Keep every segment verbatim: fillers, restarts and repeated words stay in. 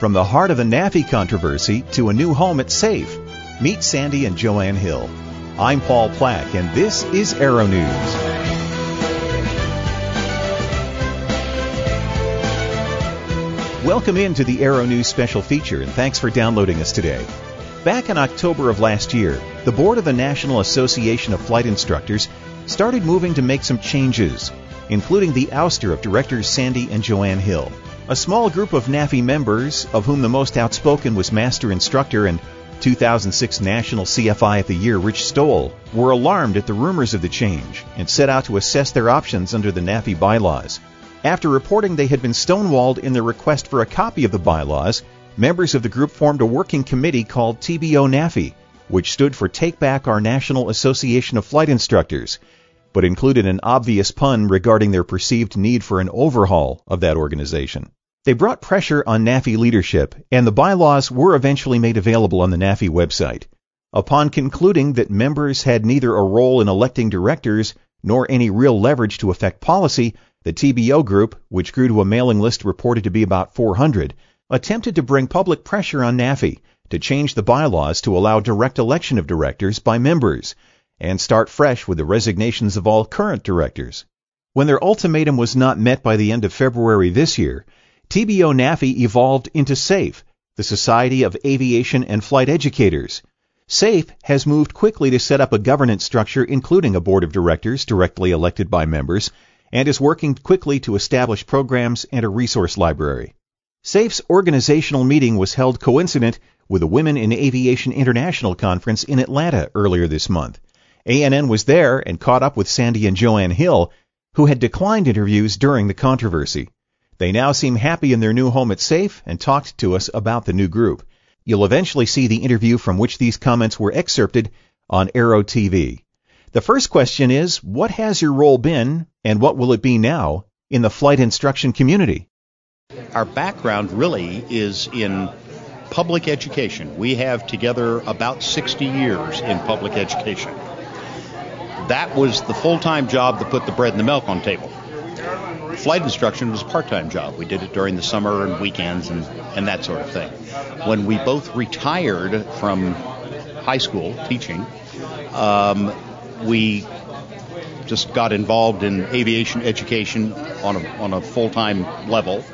From the heart of the NAFI controversy to a new home at SAFE, meet Sandy and Joanne Hill. I'm Paul Plack, and this is Aero News. Welcome into the Aero News special feature, and thanks for downloading us today. Back in October of last year, the board of the National Association of Flight Instructors started moving to make some changes, including the ouster of directors Sandy and Joanne Hill. A small group of NAFI members, of whom the most outspoken was Master Instructor and two thousand six National C F I of the Year Rich Stoll, were alarmed at the rumors of the change and set out to assess their options under the NAFI bylaws. After reporting they had been stonewalled in their request for a copy of the bylaws, members of the group formed a working committee called T B O NAFI, which stood for Take Back Our National Association of Flight Instructors, but included an obvious pun regarding their perceived need for an overhaul of that organization. They brought pressure on NAFI leadership, and the bylaws were eventually made available on the NAFI website. Upon concluding that members had neither a role in electing directors nor any real leverage to affect policy, the T B O group, which grew to a mailing list reported to be about four hundred, attempted to bring public pressure on NAFI to change the bylaws to allow direct election of directors by members and start fresh with the resignations of all current directors. When their ultimatum was not met by the end of February this year, T B O NAFI evolved into SAFE, the Society of Aviation and Flight Educators. SAFE has moved quickly to set up a governance structure including a board of directors directly elected by members, and is working quickly to establish programs and a resource library. SAFE's organizational meeting was held coincident with the Women in Aviation International Conference in Atlanta earlier this month. A N N was there and caught up with Sandy and Joanne Hill, who had declined interviews during the controversy. They now seem happy in their new home at SAFE and talked to us about the new group. You'll eventually see the interview from which these comments were excerpted on Aero T V. The first question is, what has your role been, and what will it be now, in the flight instruction community? Our background really is in public education. We have together about sixty years in public education. That was the full-time job that put the bread and the milk on the table. Flight instruction was a part-time job. We did it during the summer and weekends and, and that sort of thing. When we both retired from high school teaching, um, we just got involved in aviation education on a, on a full-time level.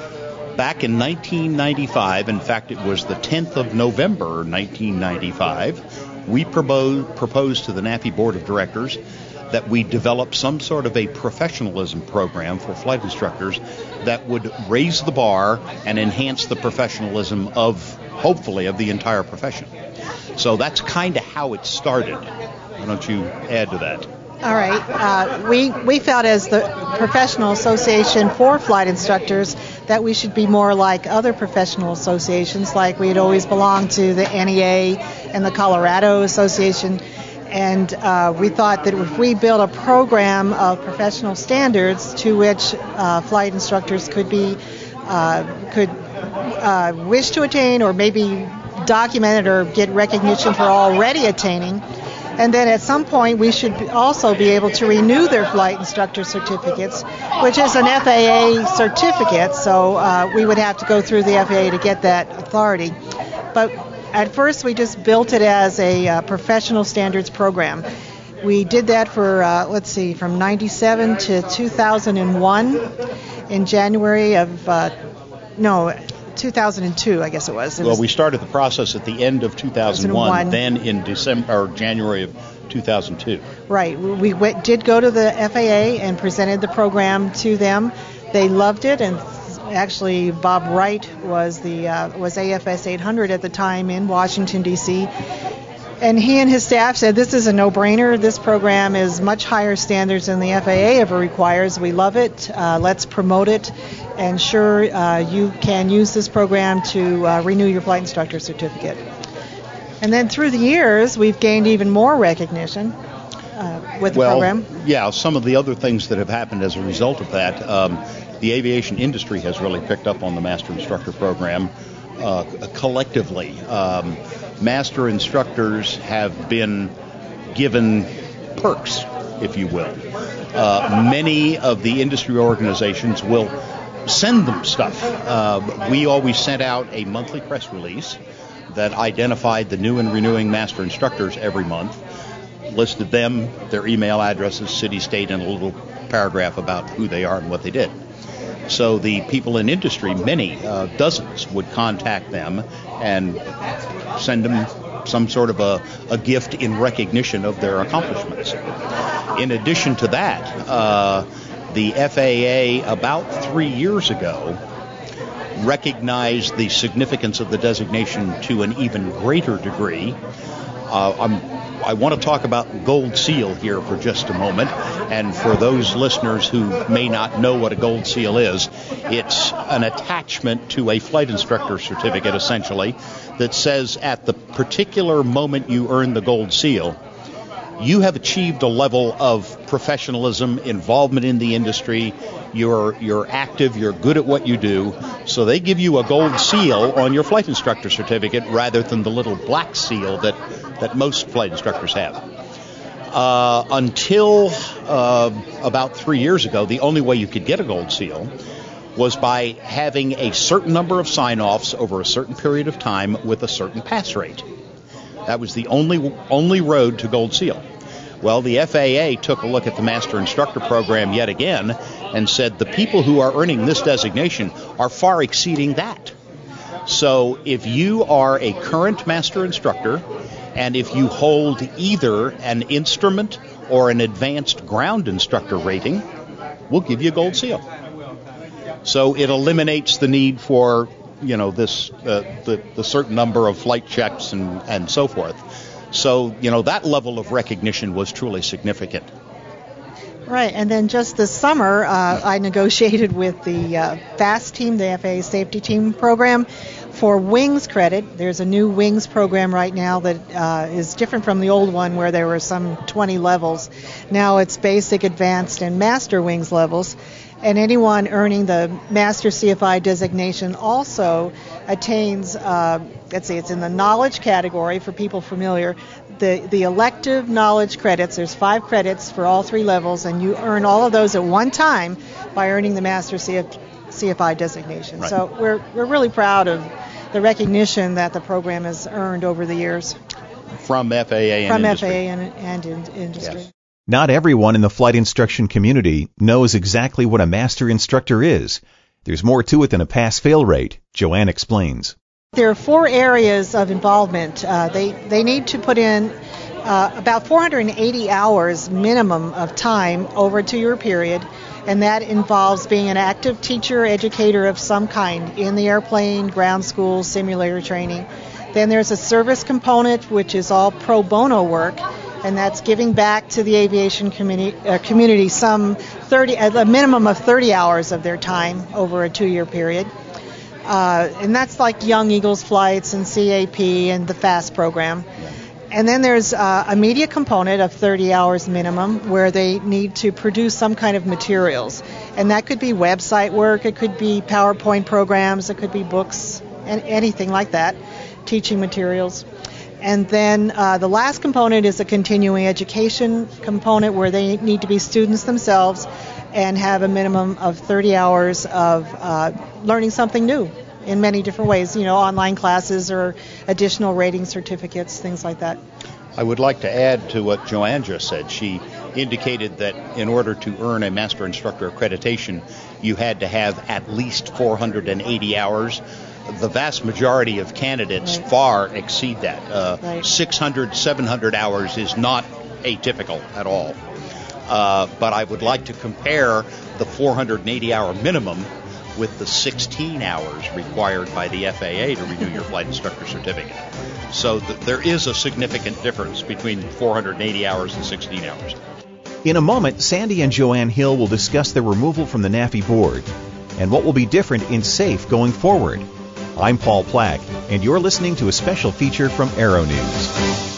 Back in nineteen ninety-five, in fact, it was the tenth of November, nineteen ninety-five, we proposed, proposed to the NAFI Board of Directors that we develop some sort of a professionalism program for flight instructors that would raise the bar and enhance the professionalism of, hopefully, of the entire profession. So that's kind of how it started. Why don't you add to that? All right. Uh, we, we felt as the Professional Association for Flight Instructors that we should be more like other professional associations, like we had always belonged to the N E A and the Colorado Association. And uh, we thought that if we built a program of professional standards to which uh, flight instructors could be, uh, could uh, wish to attain or maybe document it or get recognition for already attaining, and then at some point we should also be able to renew their flight instructor certificates, which is an F A A certificate, so uh, we would have to go through the F A A to get that authority. But at first we just built it as a uh, professional standards program. We did that for, uh, let's see, from ninety-seven to two thousand one. In January of, uh, no, two thousand two, I guess it was. It well, was, we started the process at the end of two thousand one, two thousand one. Then in December or January of two thousand two. Right. We went, did go to the F A A and presented the program to them. They loved it, and actually Bob Wright was the uh, was A F S eight hundred at the time in Washington, D C, and he and his staff said, this is a no-brainer. This program is much higher standards than the F A A ever requires. We love it. Uh, let's promote it. And sure, uh, you can use this program to uh, renew your flight instructor certificate. And then through the years, we've gained even more recognition uh, with the well, program. Yeah, some of the other things that have happened as a result of that, um, the aviation industry has really picked up on the Master Instructor program uh, collectively. Um, master instructors have been given perks, if you will. Uh, many of the industry organizations will send them stuff. Uh, we always sent out a monthly press release that identified the new and renewing master instructors every month, listed them, their email addresses, city, state, and a little paragraph about who they are and what they did. So the people in industry, many, uh, dozens, would contact them and send them some sort of a, a gift in recognition of their accomplishments. In addition to that, uh, the F A A about three years ago recognized the significance of the designation to an even greater degree. Uh, I'm I want to talk about Gold Seal here for just a moment, and for those listeners who may not know what a Gold Seal is, it's an attachment to a flight instructor certificate, essentially, that says at the particular moment you earn the Gold Seal, you have achieved a level of professionalism, involvement in the industry, you're you're active, you're good at what you do, so they give you a Gold Seal on your flight instructor certificate rather than the little black seal that, that most flight instructors have. Uh, until uh, about three years ago, the only way you could get a Gold Seal was by having a certain number of sign-offs over a certain period of time with a certain pass rate. That was the only only road to Gold Seal. Well, the F A A took a look at the Master Instructor Program yet again and said the people who are earning this designation are far exceeding that. So if you are a current Master Instructor and if you hold either an instrument or an advanced ground instructor rating, we'll give you a Gold Seal. So it eliminates the need for, you know, this uh, the, the certain number of flight checks and, and so forth. So, you know, that level of recognition was truly significant. Right, and then just this summer, uh, I negotiated with the uh, FAST team, the F A A Safety Team Program, for WINGS credit. There's a new WINGS program right now that uh, is different from the old one where there were some twenty levels. Now it's basic, advanced, and master WINGS levels. And anyone earning the Master C F I designation also attains, uh, let's see, it's in the knowledge category for people familiar, the, the elective knowledge credits. There's five credits for all three levels, and you earn all of those at one time by earning the Master C F I designation. Right. So we're we're really proud of the recognition that the program has earned over the years. From F A A and From industry. F A A and, and in, industry. Yes. Not everyone in the flight instruction community knows exactly what a master instructor is. There's more to it than a pass-fail rate. Joanne explains. There are four areas of involvement. Uh, they, they need to put in uh, about four hundred eighty hours minimum of time over a two-year period, and that involves being an active teacher, educator of some kind in the airplane, ground school, simulator training. Then there's a service component, which is all pro bono work, and that's giving back to the aviation community, uh, community some thirty, a minimum of thirty hours of their time over a two-year period. Uh, and that's like Young Eagles flights and C A P and the FAST program. And then there's uh, a media component of thirty hours minimum where they need to produce some kind of materials. And that could be website work, it could be PowerPoint programs, it could be books, and anything like that, teaching materials. And then uh, the last component is a continuing education component where they need to be students themselves and have a minimum of thirty hours of uh, learning something new in many different ways, you know, online classes or additional rating certificates, things like that. I would like to add to what Joanne just said. She indicated that in order to earn a Master Instructor accreditation, you had to have at least four hundred eighty hours. The vast majority of candidates right. far exceed that. Uh, right. six hundred, seven hundred hours is not atypical at all. Uh, but I would like to compare the four hundred eighty hour minimum with the sixteen hours required by the F A A to renew your flight instructor certificate. So th- there is a significant difference between four hundred eighty hours and sixteen hours. In a moment, Sandy and Joanne Hill will discuss their removal from the NAFI board and what will be different in SAFE going forward. I'm Paul Plack, and you're listening to a special feature from Aero News.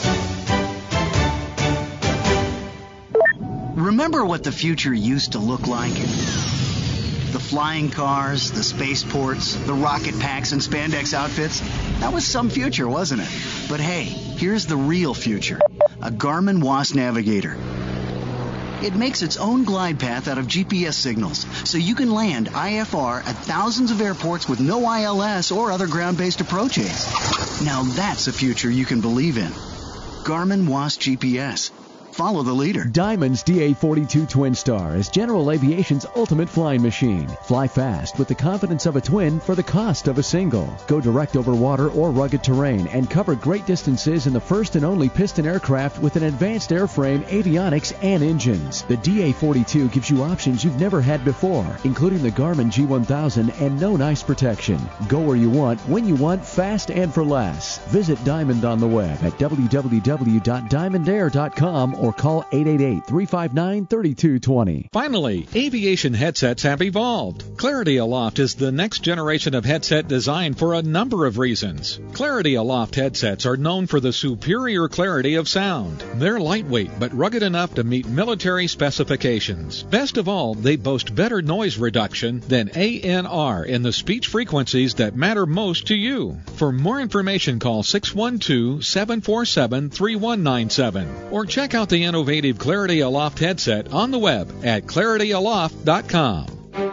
Remember what the future used to look like? The flying cars, the spaceports, the rocket packs and spandex outfits? That was some future, wasn't it? But hey, here's the real future. A Garmin W A S Navigator. It makes its own glide path out of G P S signals, so you can land I F R at thousands of airports with no I L S or other ground-based approach aids. Now that's a future you can believe in. Garmin W A S G P S. Follow the leader. Diamond's D A forty-two Twin Star is General Aviation's ultimate flying machine. Fly fast with the confidence of a twin for the cost of a single. Go direct over water or rugged terrain and cover great distances in the first and only piston aircraft with an advanced airframe, avionics, and engines. The D A forty-two gives you options you've never had before, including the Garmin G one thousand and known ice protection. Go where you want, when you want, fast and for less. Visit Diamond on the web at w w w dot diamond air dot com or call eight eight eight, three five nine, three two two zero. Finally, aviation headsets have evolved. Clarity Aloft is the next generation of headset designed for a number of reasons. Clarity Aloft headsets are known for the superior clarity of sound. They're lightweight but rugged enough to meet military specifications. Best of all, they boast better noise reduction than A N R in the speech frequencies that matter most to you. For more information, call six one two, seven four seven, three one nine seven or check out the innovative Clarity Aloft headset on the web at clarity aloft dot com.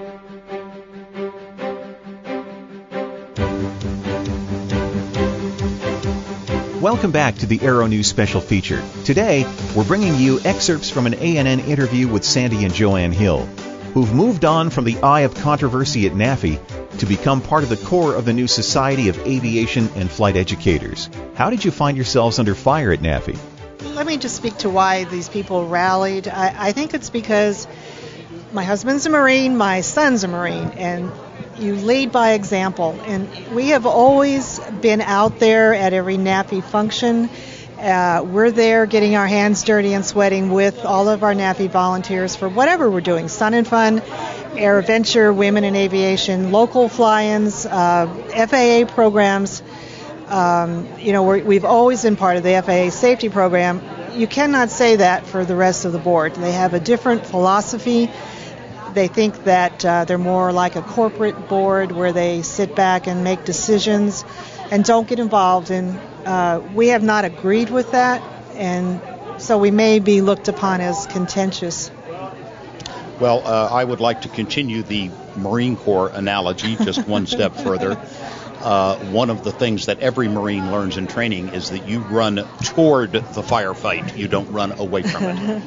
Welcome back to the Aero News Special Feature. Today, we're bringing you excerpts from an A N N interview with Sandy and Joanne Hill, who've moved on from the eye of controversy at NAFI to become part of the core of the new Society of Aviation and Flight Educators. How did you find yourselves under fire at NAFI? Let me just speak to why these people rallied. I, I think it's because my husband's a Marine, my son's a Marine, and you lead by example. And we have always been out there at every NAFI function. Uh, we're there getting our hands dirty and sweating with all of our NAFI volunteers for whatever we're doing. Sun and Fun, AirVenture, Women in Aviation, local fly-ins, uh, F A A programs. Um, you know, we're, we've always been part of the F A A safety program. You cannot say that for the rest of the board. They have a different philosophy. They think that uh, they're more like a corporate board where they sit back and make decisions and don't get involved. And uh, we have not agreed with that, and so we may be looked upon as contentious. Well, uh, I would like to continue the Marine Corps analogy just one step further. Uh, one of the things that every Marine learns in training is that you run toward the firefight. You don't run away from it.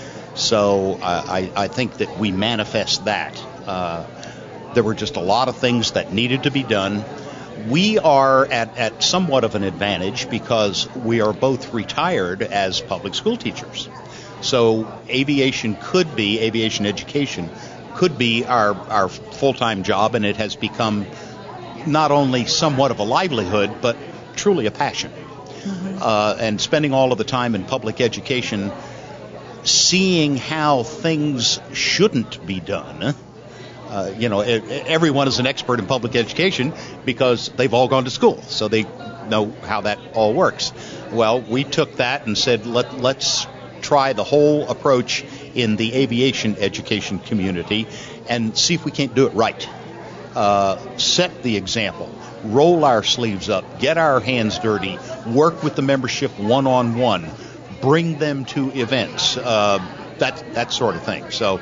So uh, I, I think that we manifest that. Uh, there were just a lot of things that needed to be done. We are at, at somewhat of an advantage because we are both retired as public school teachers. So aviation could be, aviation education could be our, our full-time job, and it has become not only somewhat of a livelihood, but truly a passion. Mm-hmm. Uh, and spending all of the time in public education, seeing how things shouldn't be done. Uh, you know, everyone is an expert in public education because they've all gone to school, so they know how that all works. Well, we took that and said, Let, let's try the whole approach in the aviation education community and see if we can't do it right. Uh, set the example, roll our sleeves up, get our hands dirty, work with the membership one-on-one, bring them to events, uh, that that sort of thing. So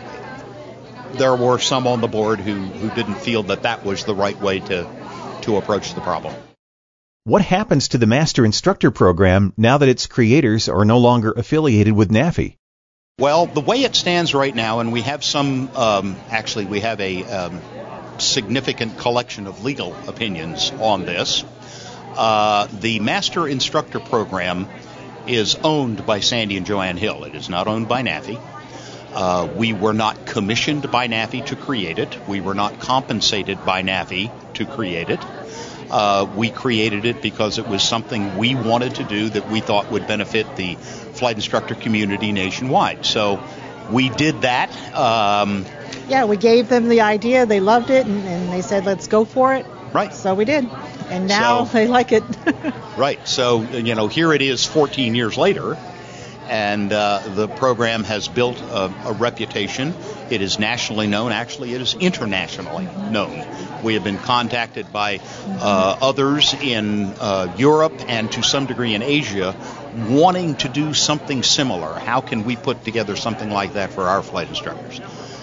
there were some on the board who, who didn't feel that that was the right way to, to approach the problem. What happens to the Master Instructor program now that its creators are no longer affiliated with NAFI? Well, the way it stands right now, and we have some, um, actually we have a um, significant collection of legal opinions on this. Uh, the Master Instructor program is owned by Sandy and Joanne Hill. It is not owned by NAFI. Uh, we were not commissioned by NAFI to create it. We were not compensated by NAFI to create it. Uh, we created it because it was something we wanted to do that we thought would benefit the flight instructor community nationwide. So we did that. Um, yeah, we gave them the idea. They loved it, and, and they said, let's go for it. Right. So we did. And now so, they like it. Right. So, you know, here it is fourteen years later, And uh, the program has built a, a reputation. It is nationally known. Actually, it is internationally known. We have been contacted by uh, others in uh, Europe and to some degree in Asia wanting to do something similar. How can we put together something like that for our flight instructors?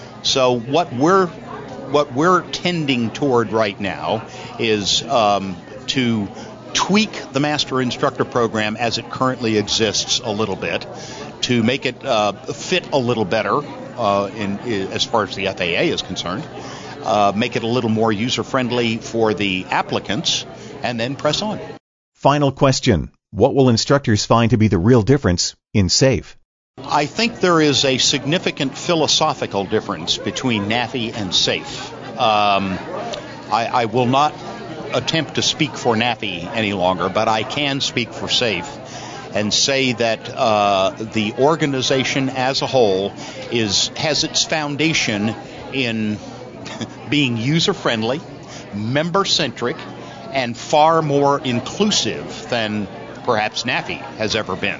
So what we're what we're tending toward right now is um, to tweak the Master Instructor Program as it currently exists a little bit to make it uh, fit a little better uh, in, in as far as the F A A is concerned, uh, make it a little more user-friendly for the applicants, and then press on. Final question. What will instructors find to be the real difference in SAFE? I think there is a significant philosophical difference between NAFI and SAFE. Um, I, I will not attempt to speak for NAFI any longer, but I can speak for SAFE and say that uh, the organization as a whole is has its foundation in being user-friendly, member-centric, and far more inclusive than perhaps NAFI has ever been.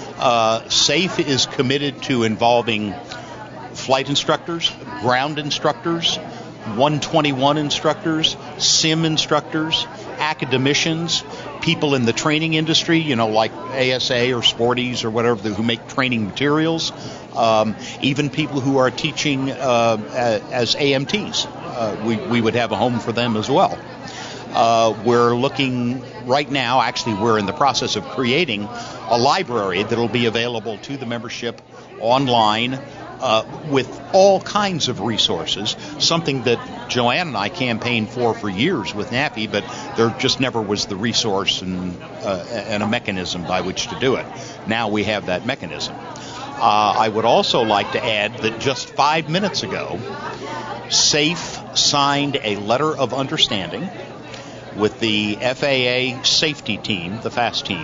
Uh, SAFE is committed to involving flight instructors, ground instructors, one twenty-one instructors, sim instructors, academicians, people in the training industry, you know, like A S A or Sporties or whatever, who make training materials, um, even people who are teaching uh, as A M Ts. Uh, we, we would have a home for them as well. Uh, we're looking right now, actually we're in the process of creating a library that will be available to the membership online uh, with all kinds of resources, something that Joanne and I campaigned for for years with NAFI, but there just never was the resource and, uh, and a mechanism by which to do it. Now we have that mechanism. Uh, I would also like to add that just five minutes ago, SAFE signed a letter of understanding with the F A A safety team, the FAST team.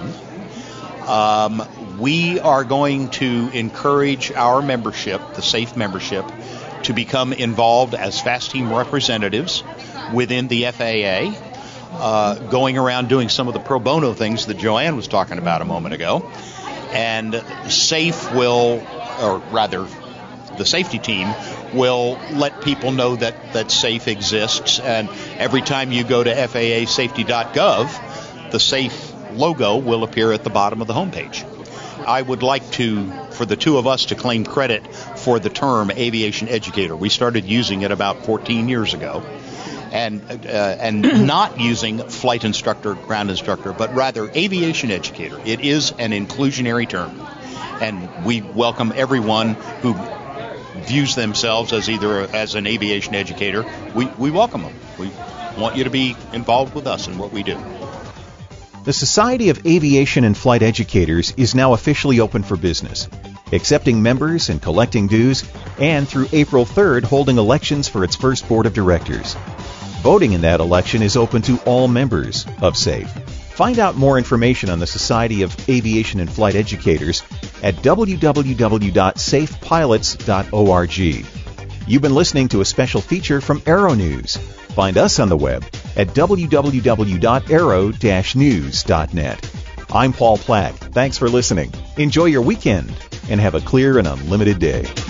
Um, we are going to encourage our membership, the SAFE membership, to become involved as FAST team representatives within the F A A, uh, going around doing some of the pro bono things that Joanne was talking about a moment ago. And SAFE will, or rather, the safety team will let people know that, that SAFE exists, and every time you go to F A A safety dot gov, the SAFE logo will appear at the bottom of the homepage. I would like to, for the two of us to claim credit for the term aviation educator. We started using it about fourteen years ago, and uh, and not using flight instructor, ground instructor, but rather aviation educator. It is an inclusionary term, and we welcome everyone who views themselves as either as an aviation educator. We, we welcome them. We want you to be involved with us in what we do. The Society of Aviation and Flight Educators is now officially open for business, accepting members and collecting dues, and through April third holding elections for its first board of directors. Voting in that election is open to all members of SAFE. Find out more information on the Society of Aviation and Flight Educators at w w w dot safe pilots dot org. You've been listening to a special feature from Aero News. Find us on the web at w w w dot aero dash news dot net. I'm Paul Plack. Thanks for listening. Enjoy your weekend and have a clear and unlimited day.